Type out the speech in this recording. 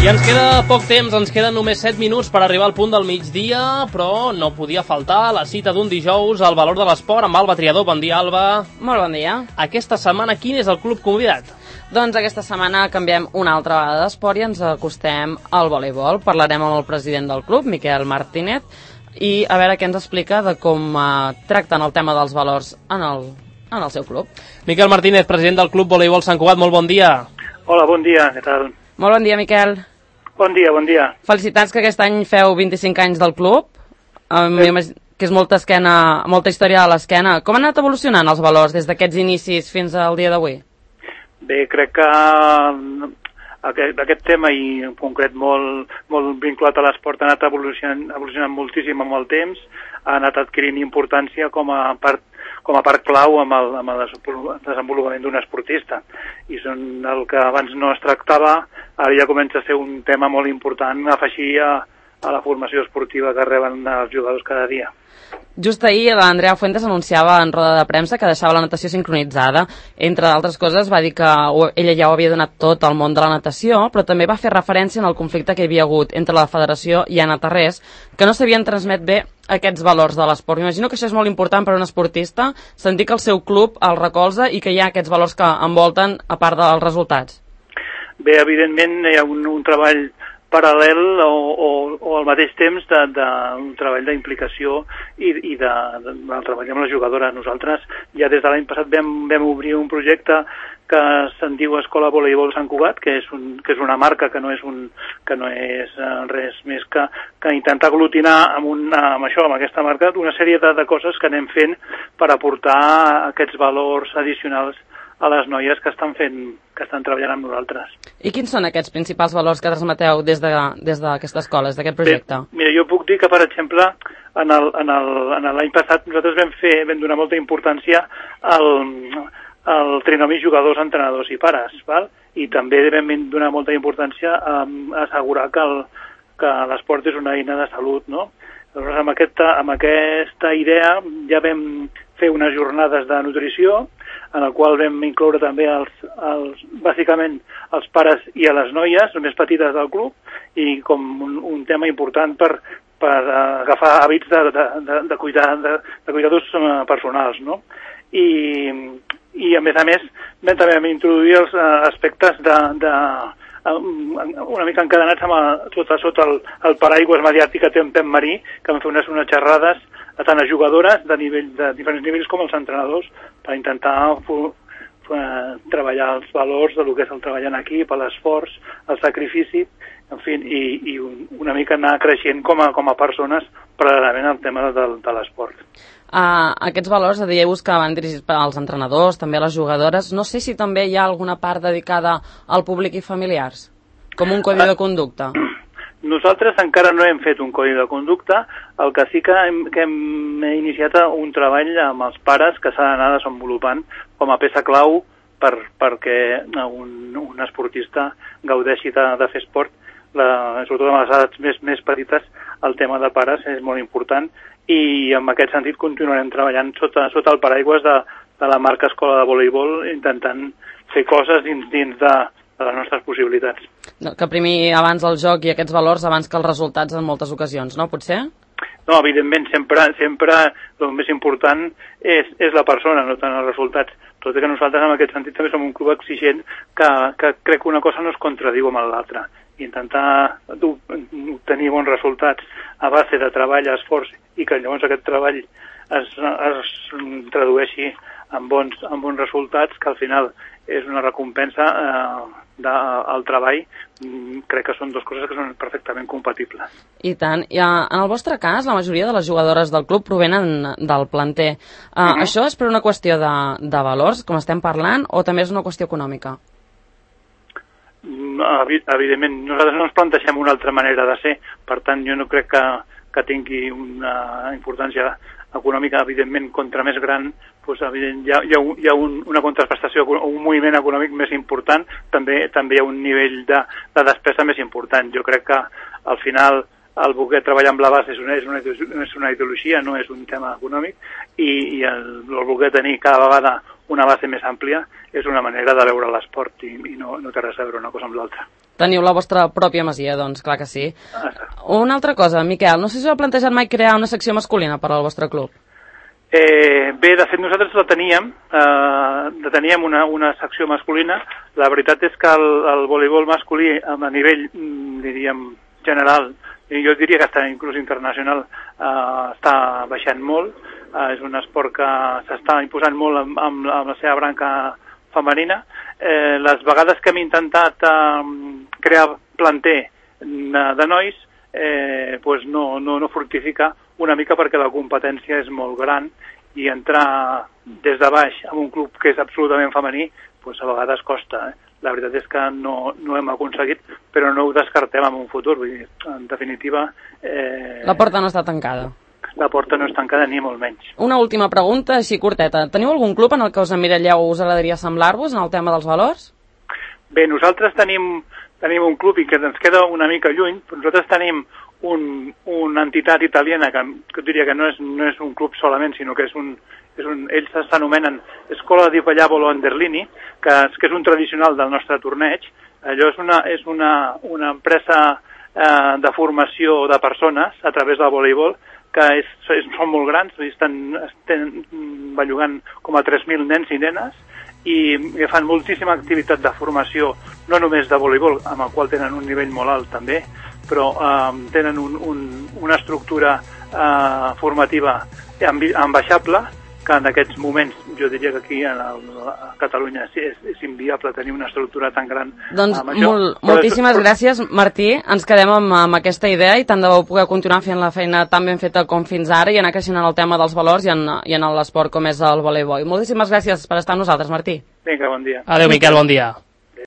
I ens queda poc temps, ens queden només 7 minuts per arribar al punt del migdia, però no podia faltar la cita d'un dijous al Valor de l'Esport amb Alba Triadó. Bon dia, Alba. Molt bon dia. Aquesta setmana quin és el club convidat? Doncs aquesta setmana canviem una altra vegada d'esport i ens acostem al voleibol. Parlarem amb el president del club, Miquel Martínez, i a veure què ens explica de com tracten el tema dels valors en el seu club. Miquel Martínez, president del club voleibol Sant Cugat, molt bon dia. Hola, bon dia, què tal? Molt bon dia, Miquel. Bon dia, bon dia. Felicitats que aquest any feu 25 anys del club, que és molta història a l'esquena. Com han anat evolucionant els valors des d'aquests inicis fins al dia d'avui? Bé, crec que aquest tema, i en concret molt vinculat a l'esport, ha anat evolucionant moltíssim amb el temps, ha anat adquirint importància com a part clau amb el desenvolupament d'un esportista. I són el que abans no es tractava, ara ja comença a ser un tema molt important a afegir a la formació esportiva que reben els jugadors cada dia. Just ahir l'Andrea Fuentes anunciava en roda de premsa que deixava la natació sincronitzada. Entre d'altres coses va dir que ella ja ho havia donat tot al món de la natació, però també va fer referència en el conflicte que hi havia hagut entre la federació i Anna Tarrés, que no sabien transmet bé aquests valors de l'esport. M'imagino que això és molt important per a un esportista, sentir que el seu club el recolza i que hi ha aquests valors que envolten a part dels resultats. Bé, evidentment hi ha un treball paral·lel o al mateix temps d'un treball d'implicació i del treball amb les jugadores. Nosaltres ja des de l'any passat vam obrir un projecte que se'n diu Escola Voleibol Sant Cugat, que és una marca que no és res més que intentar aglutinar amb aquesta marca una sèrie de coses que anem fent per aportar aquests valors addicionals a les noies que estan treballant amb nosaltres. I quins són aquests principals valors que transmeteu des d'aquesta escola, des d'aquest projecte? Bé, mira, jo puc dir que, per exemple, en l'any passat nosaltres vam donar molta importància al trinomi jugadors, entrenadors i pares, val? I també vam donar molta importància a assegurar que l'esport és una eina de salut, no? Llavors, amb aquesta idea ja vam fer unes jornades de nutrició en el qual vam incloure també bàsicament els pares i a les noies més petites del club, i com un tema important per agafar hàbits de cuidadors personals, no? I a més també vam introduir els aspectes una mica encadenats sota el paraigües mediàtic que té en Pep Marí, que vam fer unes xerrades tant a jugadores de diferents nivells com als entrenadors per intentar treballar els valors del que és el treball en equip, l'esforç, el sacrifici, en fi, i una mica anar creixent com a persones paral·lelament al tema de l'esport. Aquests valors, dèieu que van dirigits als entrenadors, també a les jugadores. No sé si també hi ha alguna part dedicada al públic i familiars, com un codi de conducta. Nosaltres encara no hem fet un codi de conducta, el que sí que hem iniciat un treball amb els pares que s'ha d'anar desenvolupant com a peça clau perquè un esportista gaudeixi de fer esport, sobretot amb les edats més petites. El tema de pares és molt important i en aquest sentit continuarem treballant sota el paraigües de la marca Escola de Voleibol, intentant fer coses dins de les nostres possibilitats. Que primi abans el joc i aquests valors abans que els resultats en moltes ocasions, no? Potser? No, evidentment, sempre el més important és la persona, no tant els resultats. Tot i que nosaltres en aquest sentit també som un club exigent que crec que una cosa no es contradiu amb l'altra. Intentar obtenir bons resultats a base de treball, esforç, i que llavors aquest treball es tradueixi en bons resultats, que al final és una recompensa del treball. Crec que són dues coses que són perfectament compatibles. I tant. I en el vostre cas, la majoria de les jugadores del club provenen del planter. Això és per una qüestió de valors, com estem parlant, o també és una qüestió econòmica? Evidentment, nosaltres no ens plantegem una altra manera de ser, per tant jo no crec que tingui una importància econòmica. Evidentment, contra més gran, doncs, hi ha una contraprestació, un moviment econòmic més important, també hi ha un nivell de despesa més important. Jo crec que al final el voler treballar amb la base és una ideologia, no és un tema econòmic, i el voler tenir cada vegada una base més àmplia és una manera de veure l'esport i no té res a veure una cosa amb l'altra. Teniu la vostra pròpia masia, doncs, clar que sí. Una altra cosa, Miquel, no sé si us heu plantejat mai crear una secció masculina per al vostre club. Bé, de fet nosaltres la teníem una secció masculina. La veritat és que el voleibol masculí a nivell, diríem, general, jo diria que està inclús internacional, està baixant molt. És un esport que s'està imposant molt amb la seva branca femenina. Les vegades que hem intentat crear planter de nois, pues no fructifica, una mica perquè la competència és molt gran i entrar des de baix en un club que és absolutament femení, pues a vegades costa. La veritat és que no hem aconseguit, però no ho descartem en un futur. Vull dir, en definitiva... La porta no està tancada. La porta no és tancada ni molt menys. Una última pregunta, així curteta. Teniu algun club en el que us emmiralleu o us agradaria semblar-vos en el tema dels valors? Bé, nosaltres tenim un club i que ens queda una mica lluny, però nosaltres tenim una entitat italiana que diria que no és un club solament, sinó que ells s'anomenen Scuola di Pallavolo Anderlini, que és un tradicional del nostre torneig. Allò és una empresa de formació de persones a través del voleibol, que són molt grans, estan bellugant com a 3.000 nens i nenes, i fan moltíssima activitat de formació, no només de voleibol, amb el qual tenen un nivell molt alt també, però tenen una estructura formativa ambaixable, que en aquests moments jo diria que aquí a Catalunya és inviable tenir una estructura tan gran. Doncs moltíssimes gràcies, Martí. Ens quedem amb aquesta idea i tant de bo poder continuar fent la feina tan ben feta com fins ara i anar creixent en el tema dels valors i en l'esport com és el voleibol. Moltíssimes gràcies per estar amb nosaltres, Martí. Vinga, bon dia. Adéu, Miquel, bon dia.